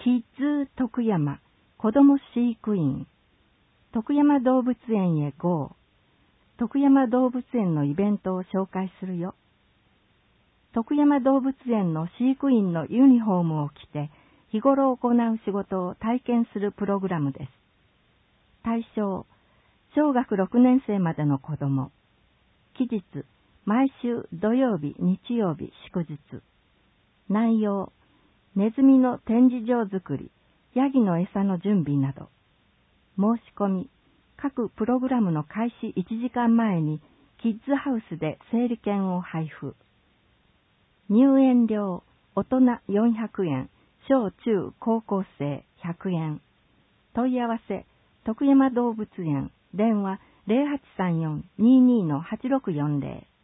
キッズ徳山子ども飼育員徳山動物園へ GO 徳山動物園のイベントを紹介するよ。徳山動物園の飼育員のユニフォームを着て日頃行う仕事を体験するプログラムです。対象、小学6年生までの子ども。期日、毎週土曜日、日曜日、祝日。内容、ネズミの展示場作り、ヤギの餌の準備など。申し込み、各プログラムの開始1時間前にキッズハウスで整理券を配布。入園料、大人400円、小中高校生100円。問い合わせ、徳山動物園、電話 0834-22-8640